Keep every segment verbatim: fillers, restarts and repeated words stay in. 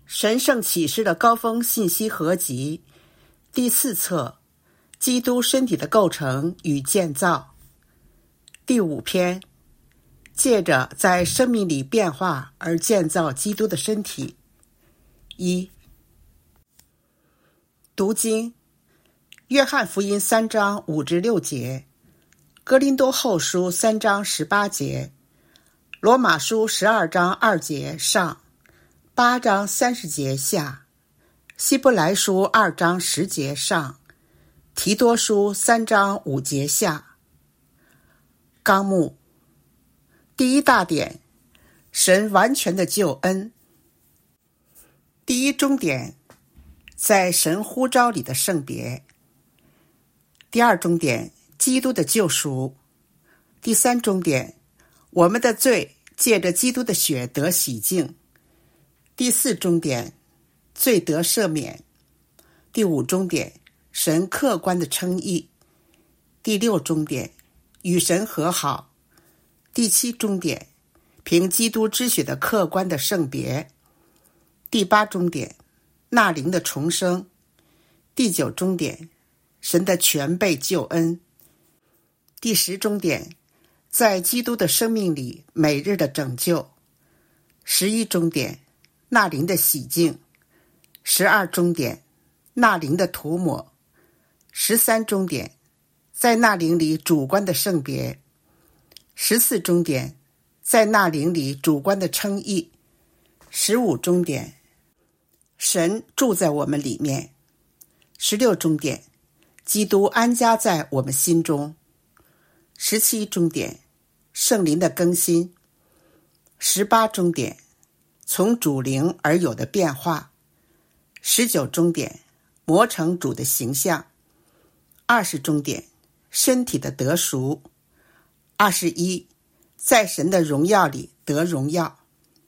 神圣启示的高峰信息合集第四册，基督身体的构成与建造。第五篇，借着在生命里变化而建造基督的身体。一、读经，约翰福音三章五至六节，哥林多后书三章十八节，罗马书十二章二节上，八章三十节下，希伯来书二章十节上，提多书三章五节下。纲目：第一大点，神完全的救恩。第一终点，在神呼召里的圣别。第二终点，基督的救赎。第三终点，我们的罪借着基督的血得洗净。第四终点，罪得赦免。第五终点，神客观的称义。第六终点，与神和好。第七终点，凭基督之血的客观的圣别。第八终点，纳灵的重生。第九终点，神的全备救恩。第十终点，在基督的生命里每日的拯救。十一终点，纳灵的洗净。十二终点，纳灵的涂抹。十三终点，在纳灵里主观的圣别。十四终点，在纳灵里主观的称义。十五终点，神住在我们里面。十六终点，基督安家在我们心中。十七终点，圣灵的更新。十八终点，从主灵而有的变化。十九终点，磨成主的形象。二十终点，身体的得赎。二十一，在神的荣耀里得荣耀。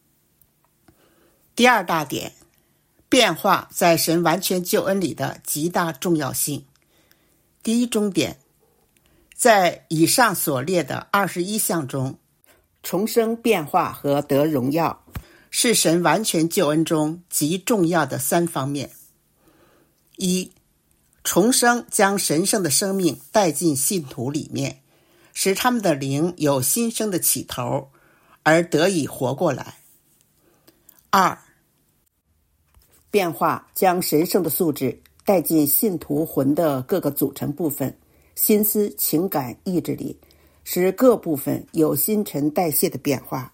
第二大点，变化在神完全救恩里的极大重要性。第一终点，在以上所列的二十一项中，重生、变化和得荣耀是神完全救恩中极重要的三方面。一、重生将神圣的生命带进信徒里面，使他们的灵有新生的起头，而得以活过来。二、变化将神圣的素质带进信徒魂的各个组成部分，心思、情感、意志里，使各部分有新陈代谢的变化。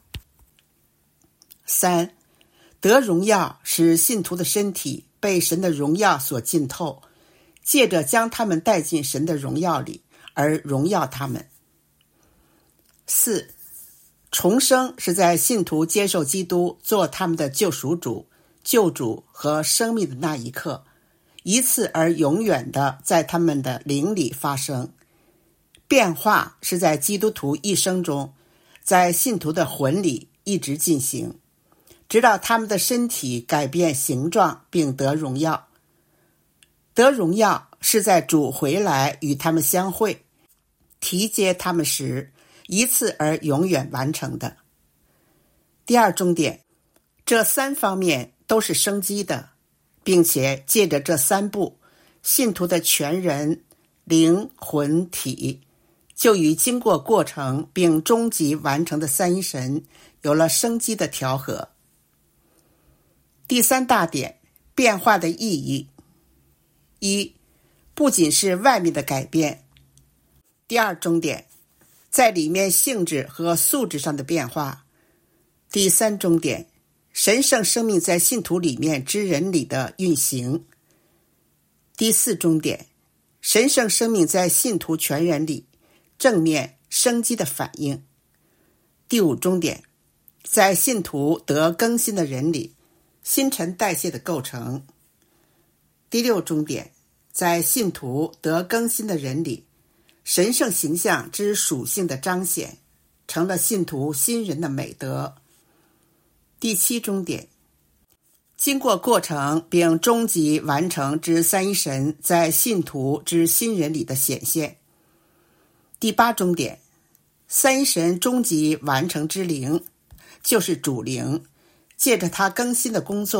三、得荣耀使信徒的身体被神的荣耀所浸透，借着将他们带进神的荣耀里而荣耀他们。四、重生是在信徒接受基督做他们的救赎主、救主和生命的那一刻，一次而永远的在他们的灵里发生。变化是在基督徒一生中，在信徒的魂里一直进行，直到他们的身体改变形状并得荣耀。得荣耀是在主回来与他们相会，提接他们时，一次而永远完成的。第二终点，这三方面都是生机的，并且借着这三步，信徒的全人、灵、魂、体就与经过过程并终极完成的三一神有了生机的调和。第三大点，变化的意义。一、不仅是外面的改变。第二终点，在里面性质和素质上的变化。第三终点，神圣生命在信徒里面之人里的运行。第四终点，神圣生命在信徒全人里正面生机的反应。第五终点，在信徒得更新的人里新陈代谢的构成。第六终点，在信徒得更新的人里神圣形象之属性的彰显，成了信徒新人的美德。第七终点，经过过程并终极完成之三一神在信徒之新人里的显现。第八终点，三一神终极完成之灵，就是主灵，借着他更新的工作，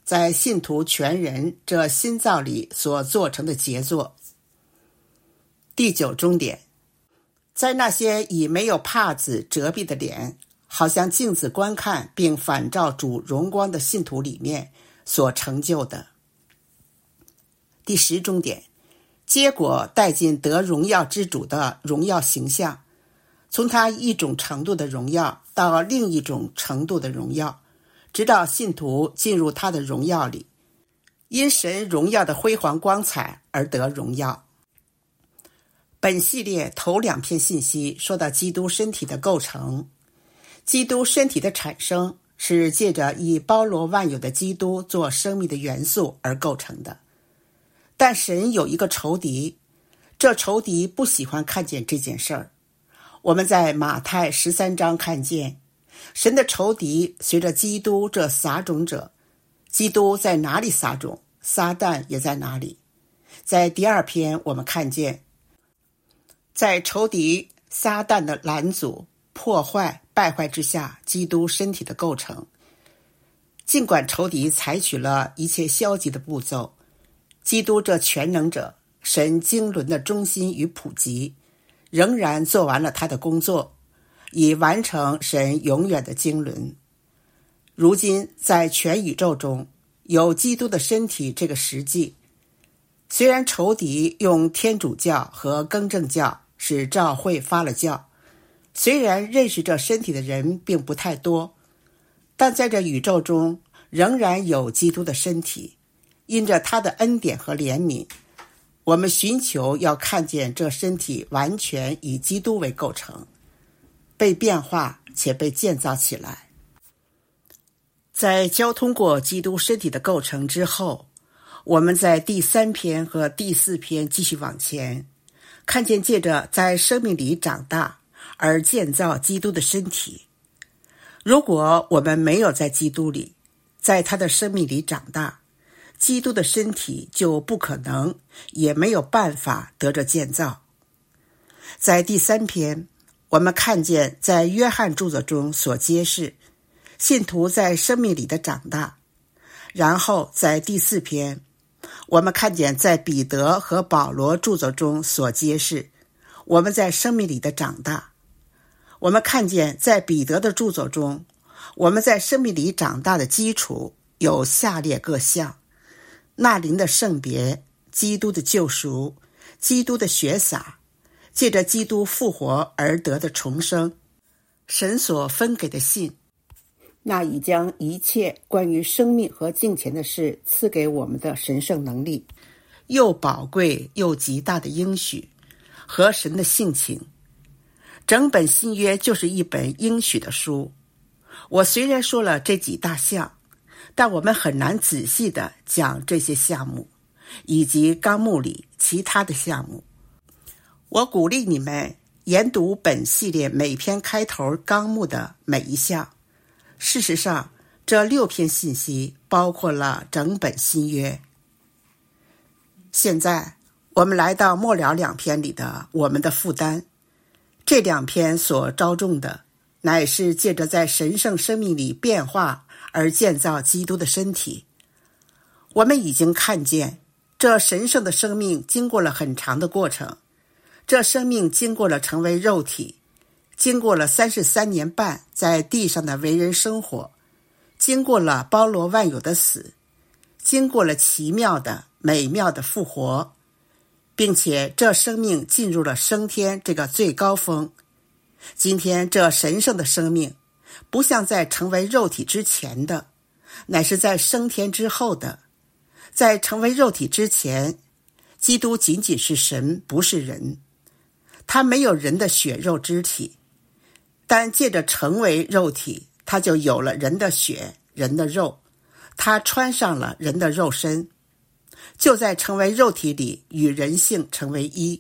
在信徒全人这新造里所做成的杰作。第九终点，在那些以没有帕子遮蔽的脸，好像镜子观看并反照主荣光的信徒里面所成就的。第十终点，结果带进得荣耀之主的荣耀形象，从他一种程度的荣耀到另一种程度的荣耀，直到信徒进入他的荣耀里，因神荣耀的辉煌光彩而得荣耀。本系列头两篇信息说到基督身体的构成。基督身体的产生是借着以包罗万有的基督做生命的元素而构成的。但神有一个仇敌，这仇敌不喜欢看见这件事儿。我们在马太十三章看见，神的仇敌随着基督这撒种者，基督在哪里撒种，撒旦也在哪里。在第二篇我们看见，在仇敌撒旦的拦阻、破坏、败坏之下，基督身体的构成。尽管仇敌采取了一切消极的步骤，基督这全能者，神经纶的中心与普及，仍然做完了他的工作，以完成神永远的经纶。如今在全宇宙中有基督的身体这个实际，虽然仇敌用天主教和更正教使教会发了教，虽然认识这身体的人并不太多，但在这宇宙中仍然有基督的身体。因着他的恩典和怜悯，我们寻求要看见这身体完全以基督为构成，被变化且被建造起来。在交通过基督身体的构成之后，我们在第三篇和第四篇继续往前，看见借着在生命里长大而建造基督的身体。如果我们没有在基督里，在他的生命里长大，基督的身体就不可能，也没有办法得着建造。在第三篇，我们看见在约翰著作中所揭示信徒在生命里的长大。然后在第四篇，我们看见在彼得和保罗著作中所揭示我们在生命里的长大。我们看见在彼得的著作中，我们在生命里长大的基础有下列各项：那灵的圣别，基督的救赎，基督的血洒，借着基督复活而得的重生，神所分给的信，那已将一切关于生命和敬虔的事赐给我们的神圣能力，又宝贵又极大的应许和神的性情。整本新约就是一本应许的书。我虽然说了这几大项，但我们很难仔细地讲这些项目，以及纲目里其他的项目。我鼓励你们研读本系列每篇开头纲目的每一项。事实上，这六篇信息包括了整本新约。现在，我们来到末了两篇里的我们的负担。这两篇所着重的，乃是借着在神圣生命里变化而建造基督的身体。我们已经看见，这神圣的生命经过了很长的过程，这生命经过了成为肉体，经过了三十三年半在地上的为人生活，经过了包罗万有的死，经过了奇妙的美妙的复活，并且这生命进入了升天这个最高峰。今天这神圣的生命不像在成为肉体之前的，乃是在升天之后的。在成为肉体之前，基督仅仅是神，不是人，他没有人的血肉之体，但借着成为肉体，他就有了人的血，人的肉，他穿上了人的肉身，就在成为肉体里与人性成为一。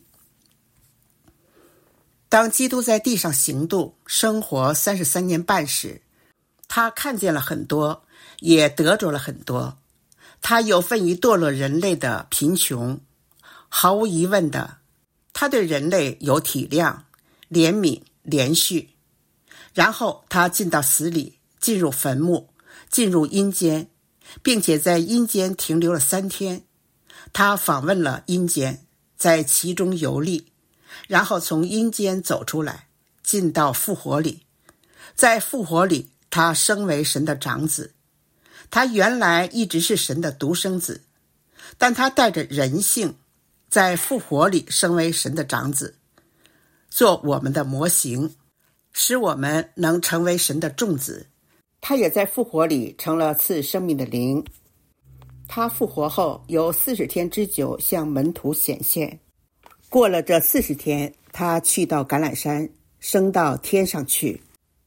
当基督在地上行度生活三十三年半时，他看见了很多，也得着了很多。他有份于堕落人类的贫穷，毫无疑问的，他对人类有体谅、怜悯、连续。然后他进到死里，进入坟墓，进入阴间， 并且在阴间停留了三天。他访问了阴间，在其中游历，然后从阴间走出来，进到复活里。在复活里，他升为神的长子。他原来一直是神的独生子，但他带着人性，在复活里升为神的长子，做我们的模型，使我们能成为神的众子。他也在复活里成了赐生命的灵。他复活后有四十天之久向门徒显现。过了这四十天，他去到橄榄山，升到天上去。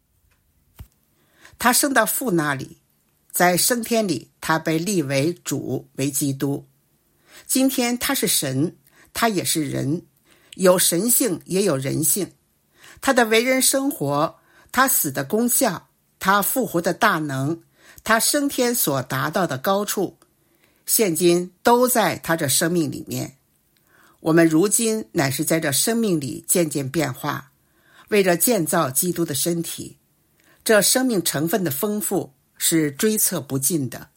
他升到父那里，在升天里，他被立为主，为基督。今天他是神，他也是人，有神性也有人性。他的为人生活，他死的功效，他复活的大能，他升天所达到的高处，现今都在他这生命里面。我们如今乃是在这生命里渐渐变化，为着建造基督的身体。这生命成分的丰富是追测不尽的。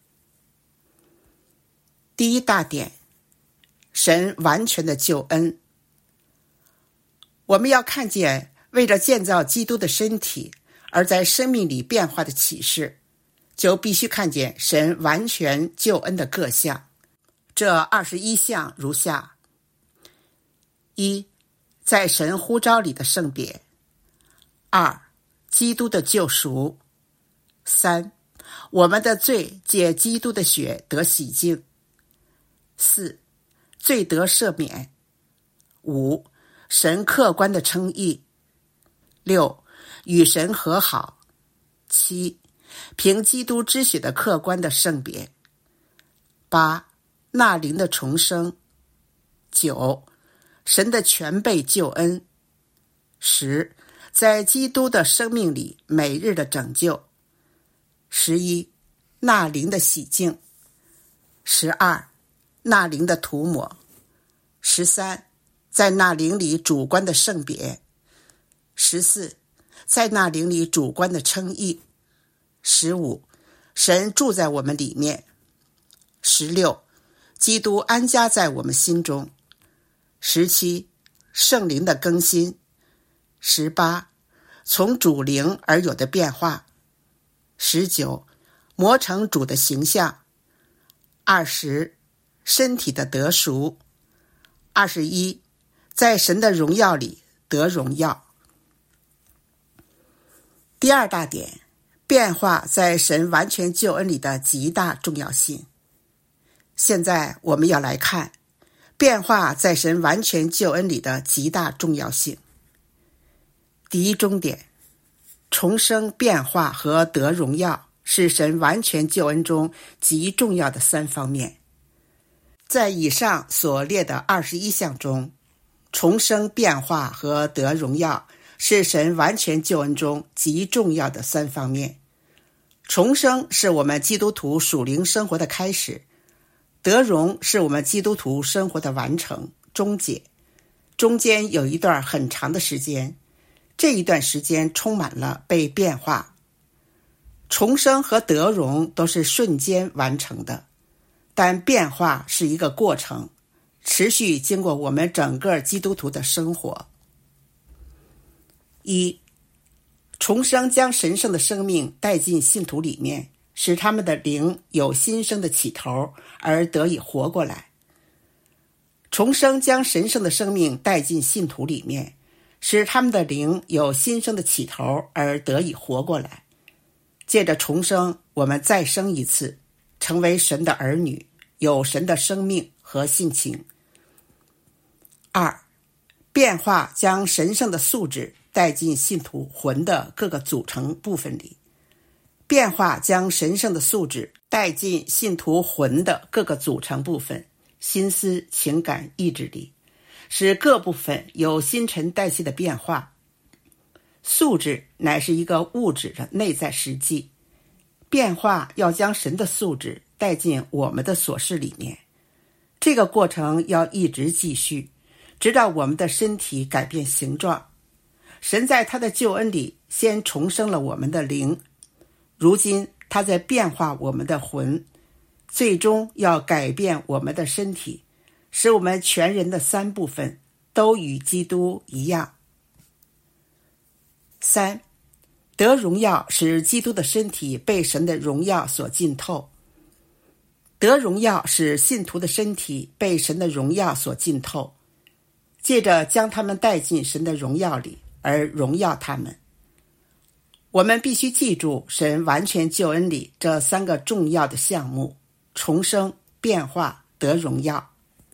第一大点，神完全的救恩。我们要看见为着建造基督的身体而在生命里变化的启示，就必须看见神完全救恩的各项。这二十一项如下：一，在神呼召里的圣别；二，基督的救赎；三，我们的罪借基督的血得洗净；四，罪得赦免；五，神客观的称义；六，与神和好；七，凭基督之血的客观的圣别；八，纳灵的重生；九，神的全备救恩；十，在基督的生命里每日的拯救；十一，纳灵的洗净；十二，纳灵的涂抹；十三，在纳灵里主观的圣别；十四，在纳灵里主观的称义；十五，神住在我们里面；十六，基督安家在我们心中；十七，圣灵的更新；十八，从主灵而有的变化；十九，磨成主的形象；二十，身体的得赎；二十一，在神的荣耀里得荣耀。第二大点，变化在神完全救恩里的极大重要性。现在我们要来看变化在神完全救恩里的极大重要性。第一中点，重生、变化和得荣耀是神完全救恩中极重要的三方面。在以上所列的二十一项中，重生、变化和得荣耀是神完全救恩中极重要的三方面。重生是我们基督徒属灵生活的开始，得荣是我们基督徒生活的完成、终结。中间有一段很长的时间，这一段时间充满了被变化。重生和得荣都是瞬间完成的，但变化是一个过程，持续经过我们整个基督徒的生活。一，重生将神圣的生命带进信徒里面，使他们的灵有新生的起头，而得以活过来。重生将神圣的生命带进信徒里面，使他们的灵有新生的起头，而得以活过来。借着重生，我们再生一次，成为神的儿女，有神的生命和性情。二，变化将神圣的素质带进信徒魂的各个组成部分里。变化将神圣的素质带进信徒魂的各个组成部分，心思、情感、意志里，使各部分有新陈代谢的变化。素质乃是一个物质的内在实际，变化要将神的素质带进我们的琐事里面。这个过程要一直继续，直到我们的身体改变形状。神在他的救恩里先重生了我们的灵，如今他在变化我们的魂， 最终要改变我们的身体，使我们全人的三部分都与基督一样。三，得荣耀使基督的身体被神的荣耀所浸透。得荣耀使信徒的身体被神的荣耀所浸透，借着将他们带进神的荣耀里而荣耀他们。我们必须记住神完全救恩里这三个重要的项目：重生、变化、得荣耀。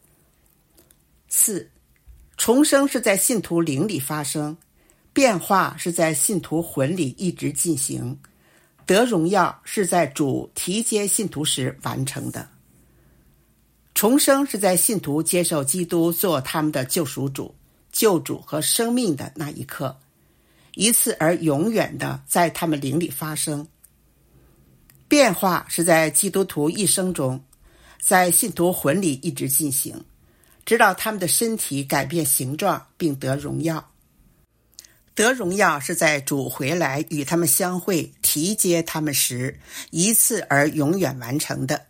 四，重生是在信徒灵里发生，变化是在信徒魂里一直进行，得荣耀是在主提接信徒时完成的。重生是在信徒接受基督做他们的救赎主、救主和生命的那一刻，一次而永远的在他们灵里发生。变化是在基督徒一生中，在信徒魂里一直进行，直到他们的身体改变形状并得荣耀。得荣耀是在主回来与他们相会、提接他们时，一次而永远完成的。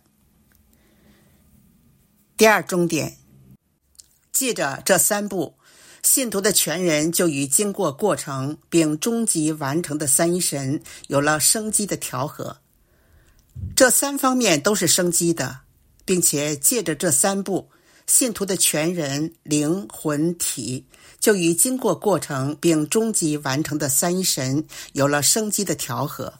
第二终点，借着这三步，信徒的全人就与经过过程并终极完成的三一神有了生机的调和。这三方面都是生机的，并且借着这三步，信徒的全人、灵、魂、体就与经过过程并终极完成的三一神有了生机的调和。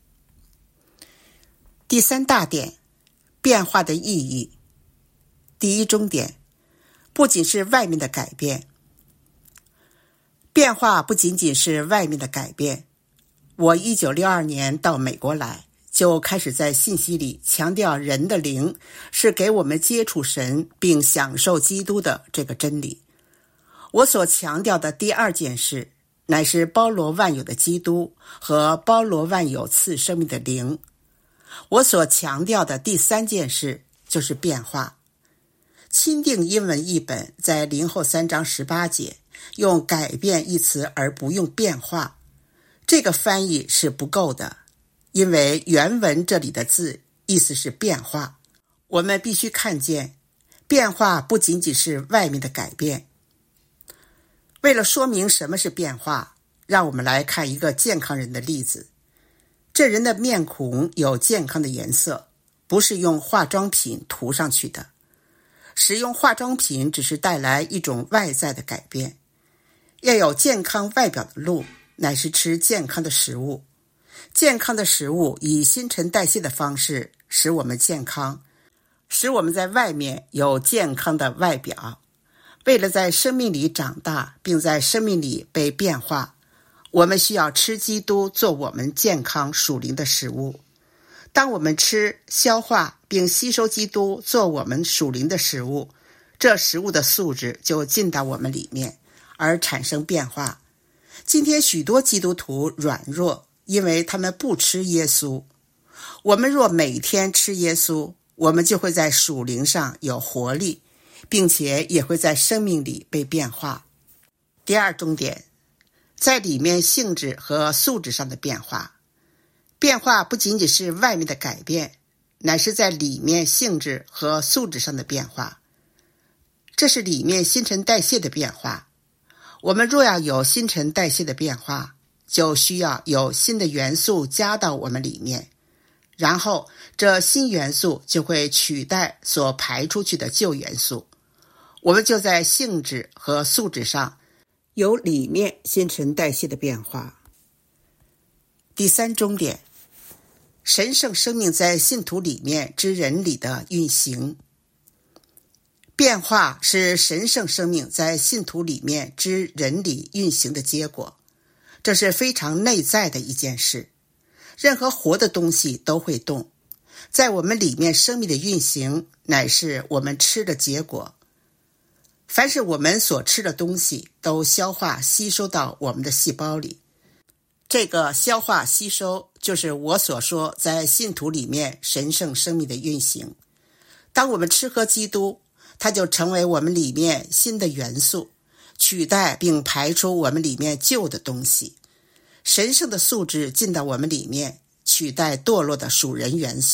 第三大点，变化的意义。第一终点，不仅是外面的改变。变化不仅仅是外面的改变。我一九六二年到美国来，就开始在信息里强调人的灵是给我们接触神并享受基督的这个真理。我所强调的第二件事，乃是包罗万有的基督和包罗万有赐生命的灵。我所强调的第三件事，就是变化。钦定英文译本在林后三章十八节用改变一词而不用变化，这个翻译是不够的，因为原文这里的字意思是变化。我们必须看见，变化不仅仅是外面的改变。为了说明什么是变化，让我们来看一个健康人的例子。这人的面孔有健康的颜色，不是用化妆品涂上去的。使用化妆品只是带来一种外在的改变。要有健康外表的路，乃是吃健康的食物。健康的食物以新陈代谢的方式使我们健康，使我们在外面有健康的外表。为了在生命里长大，并在生命里被变化，我们需要吃基督做我们健康属灵的食物。当我们吃、消化并吸收基督做我们属灵的食物，这食物的素质就进到我们里面，而产生变化。今天许多基督徒软弱，因为他们不吃耶稣。我们若每天吃耶稣，我们就会在属灵上有活力，并且也会在生命里被变化。第二重点，在里面性质和素质上的变化。变化不仅仅是外面的改变，乃是在里面性质和素质上的变化。这是里面新陈代谢的变化。我们若要有新陈代谢的变化，就需要有新的元素加到我们里面，然后这新元素就会取代所排出去的旧元素。我们就在性质和素质上有里面新陈代谢的变化。第三终点，神圣生命在信徒里面之人里的运行。变化是神圣生命在信徒里面之人里运行的结果，这是非常内在的一件事。任何活的东西都会动，在我们里面生命的运行乃是我们吃的结果。凡是我们所吃的东西都消化吸收到我们的细胞里，这个消化吸收就是我所说在信徒里面神圣生命的运行。当我们吃喝基督，它就成为我们里面新的元素，取代并排出我们里面旧的东西。神圣的素质进到我们里面，取代堕落的属人元素，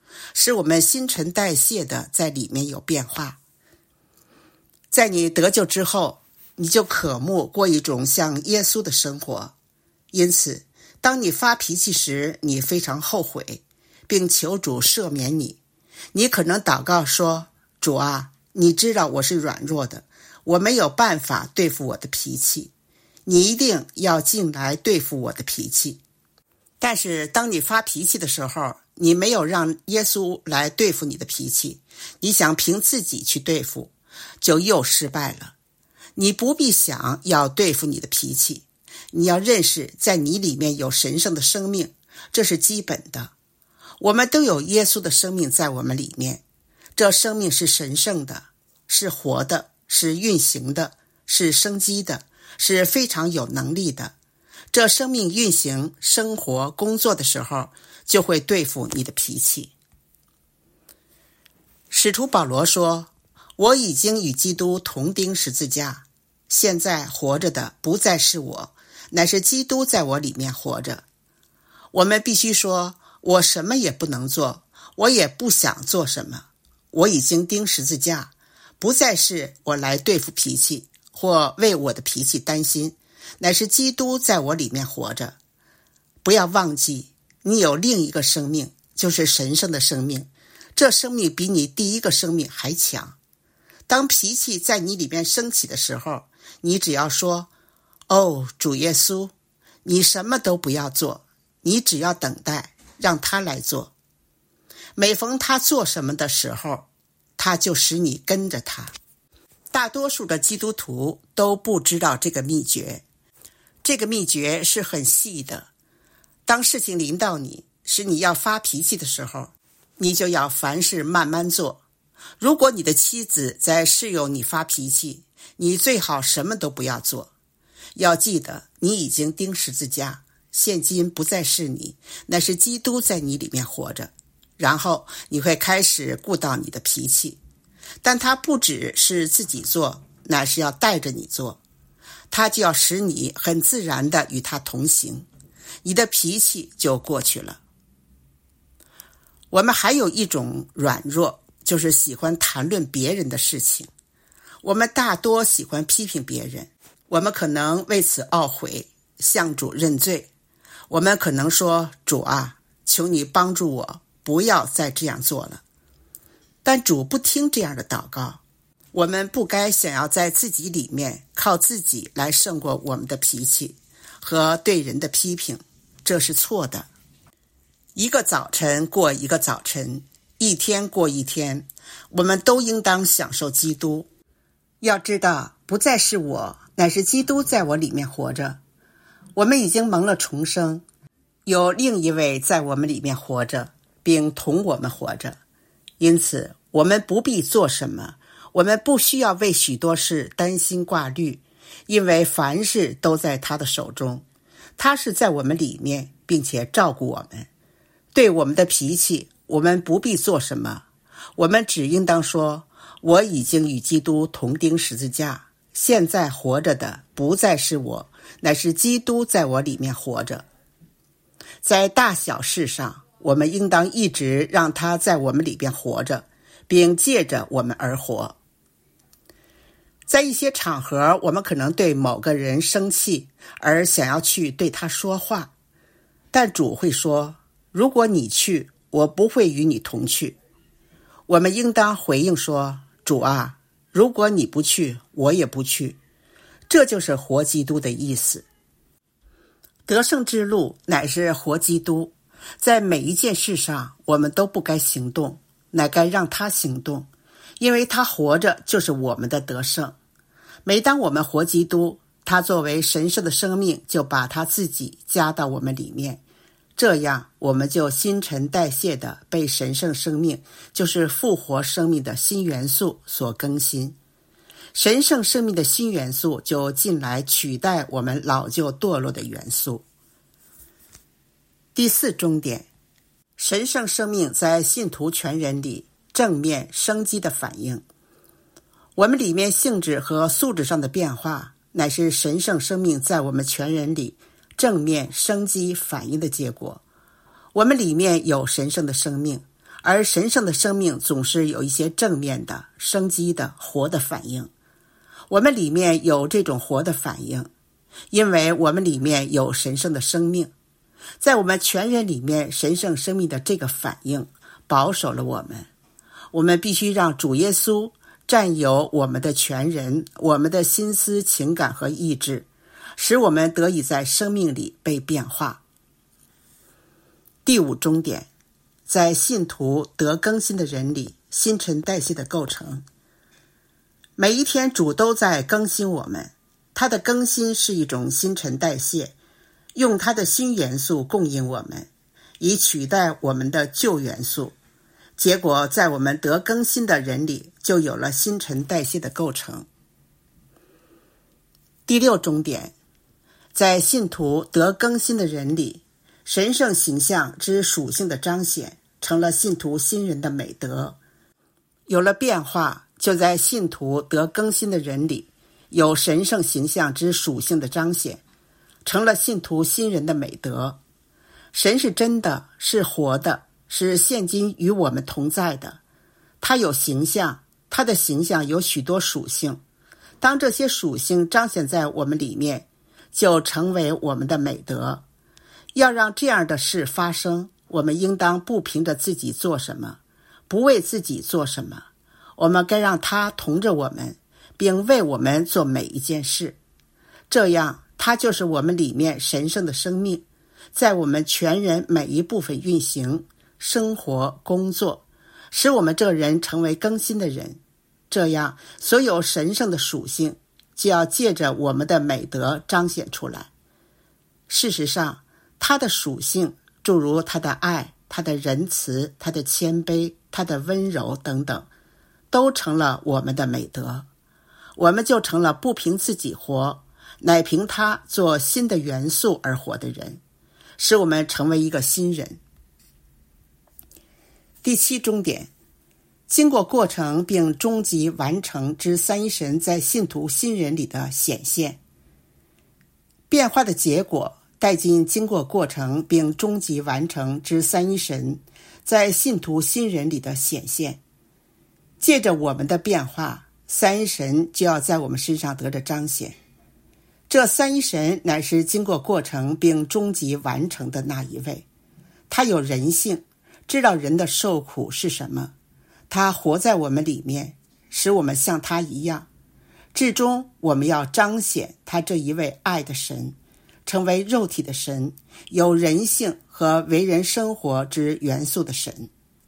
使我们新陈代谢的在里面有变化。在你得救之后，你就渴慕过一种像耶稣的生活。因此，当你发脾气时，你非常后悔，并求主赦免你。你可能祷告说，主啊，你知道我是软弱的，我没有办法对付我的脾气，你一定要进来对付我的脾气。但是当你发脾气的时候，你没有让耶稣来对付你的脾气，你想凭自己去对付，就又失败了。你不必想要对付你的脾气，你要认识在你里面有神圣的生命，这是基本的。我们都有耶稣的生命在我们里面，这生命是神圣的，是活的，是运行的，是生机的，是非常有能力的。这生命运行、生活、工作的时候，就会对付你的脾气。使徒保罗说，我已经与基督同钉十字架，现在活着的不再是我，乃是基督在我里面活着。我们必须说，我什么也不能做，我也不想做什么。我已经钉十字架，不再是我来对付脾气，或为我的脾气担心，乃是基督在我里面活着。不要忘记，你有另一个生命，就是神圣的生命，这生命比你第一个生命还强。当脾气在你里面升起的时候，你只要说，哦，主耶稣，你什么都不要做，你只要等待，让他来做。每逢他做什么的时候，他就使你跟着他。大多数的基督徒都不知道这个秘诀，这个秘诀是很细的。当事情临到你，使你要发脾气的时候，你就要凡事慢慢做。如果你的妻子在试诱你发脾气，你最好什么都不要做。要记得，你已经钉十字架，现今不再是你，乃是基督在你里面活着。然后你会开始顾到你的脾气，但他不只是自己做，乃是要带着你做。他就要使你很自然地与他同行，你的脾气就过去了。我们还有一种软弱，就是喜欢谈论别人的事情。我们大多喜欢批评别人，我们可能为此懊悔，向主认罪。我们可能说，主啊，求你帮助我，不要再这样做了。但主不听这样的祷告。我们不该想要在自己里面靠自己来胜过我们的脾气和对人的批评，这是错的。一个早晨过一个早晨，一天过一天，我们都应当享受基督。要知道，不再是我，乃是基督在我里面活着。我们已经蒙了重生，有另一位在我们里面活着，并同我们活着。因此，我们不必做什么，我们不需要为许多事担心挂虑，因为凡事都在他的手中。他是在我们里面，并且照顾我们。对我们的脾气，我们不必做什么，我们只应当说，我已经与基督同钉十字架，现在活着的不再是我，乃是基督在我里面活着。在大小事上，我们应当一直让他在我们里边活着，并借着我们而活。在一些场合，我们可能对某个人生气，而想要去对他说话，但主会说，如果你去，我不会与你同去。我们应当回应说，主啊，如果你不去，我也不去。这就是活基督的意思。得胜之路乃是活基督，在每一件事上，我们都不该行动，乃该让他行动，因为他活着就是我们的得胜。每当我们活基督，他作为神圣的生命，就把他自己加到我们里面，这样我们就新陈代谢的被神圣生命，就是复活生命的新元素所更新。神圣生命的新元素就进来取代我们老旧堕落的元素。第四终点，神圣生命在信徒全人里正面生机的反应。我们里面性质和素质上的变化，乃是神圣生命在我们全人里正面生机反应的结果。我们里面有神圣的生命， 而神圣的生命总是有一些正面的、生机的、活的反应。我们里面有这种活的反应，因为我们里面有神圣的生命。在我们全人里面，神圣生命的这个反应保守了我们。我们必须让主耶稣占有我们的全人，我们的心思、情感和意志，使我们得以在生命里被变化。第五终点，在信徒得更新的人里，新陈代谢的构成。每一天主都在更新我们，他的更新是一种新陈代谢，用他的新元素供应我们，以取代我们的旧元素。结果在我们得更新的人里，就有了新陈代谢的构成。第六终点，在信徒得更新的人里，神圣形象之属性的彰显，成了信徒新人的美德。有了变化，就在信徒得更新的人里，有神圣形象之属性的彰显，成了信徒新人的美德。神是真的，是活的，是现今与我们同在的。他有形象，他的形象有许多属性。当这些属性彰显在我们里面，就成为我们的美德。要让这样的事发生，我们应当不凭着自己做什么，不为自己做什么，我们该让他同着我们，并为我们做每一件事。这样，他就是我们里面神圣的生命，在我们全人每一部分运行、生活、工作，使我们这人成为更新的人。这样，所有神圣的属性就要借着我们的美德彰显出来。事实上，他的属性诸如他的爱、他的仁慈、他的谦卑、他的温柔等等，都成了我们的美德。我们就成了不凭自己活，乃凭他做新的元素而活的人，使我们成为一个新人。第七终点，经过过程并终极完成之三一神在信徒新人里的显现。变化的结果带进经过过程并终极完成之三一神在信徒新人里的显现。借着我们的变化，三一神就要在我们身上得着彰显。这三一神乃是经过过程并终极完成的那一位。他有人性，知道人的受苦是什么。他活在我们里面，使我们像他一样。至终我们要彰显他这一位爱的神，成为肉体的神，有人性和为人生活之元素的神。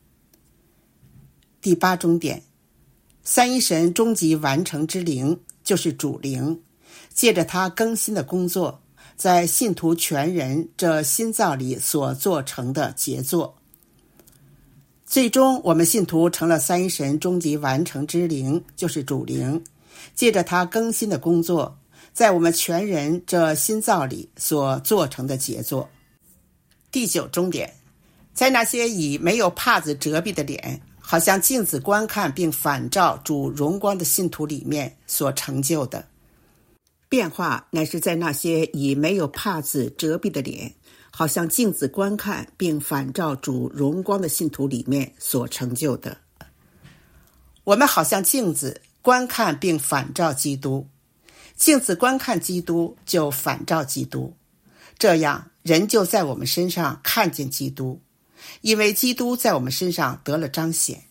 第八终点，三一神终极完成之灵就是主灵，借着他更新的工作，在信徒全人这新造里所做成的杰作。最终我们信徒成了三一神终极完成之灵，就是主灵，借着他更新的工作，在我们全人这新造里所做成的杰作。第九终点，在那些以没有帕子遮蔽的脸，好像镜子观看并反照主荣光的信徒里面所成就的。变化乃是在那些以没有帕子遮蔽的脸，好像镜子观看并反照主荣光的信徒里面所成就的。我们好像镜子观看并反照基督，镜子观看基督就反照基督，这样人就在我们身上看见基督，因为基督在我们身上得了彰显。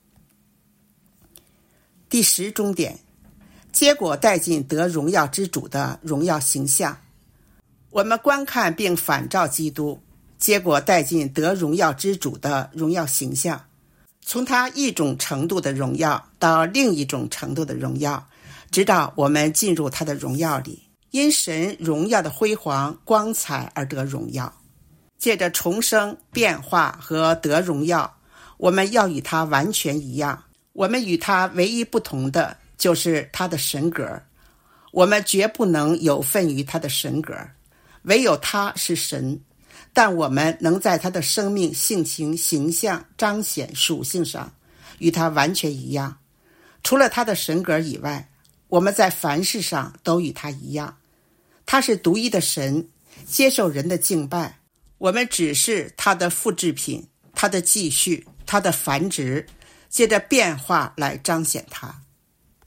第十终点，结果带进得荣耀之主的荣耀形象。我们观看并反照基督，结果带进得荣耀之主的荣耀形象，从他一种程度的荣耀到另一种程度的荣耀，直到我们进入他的荣耀里，因神荣耀的辉煌光彩而得荣耀。借着重生、变化和得荣耀，我们要与他完全一样。我们与他唯一不同的就是他的神格，我们绝不能有份于他的神格，唯有他是神，但我们能在他的生命、性情、形象、彰显、属性上与他完全一样。除了他的神格以外，我们在凡事上都与他一样。他是独一的神，接受人的敬拜，我们只是他的复制品，他的继续， 它的繁殖，借着变化来彰显它。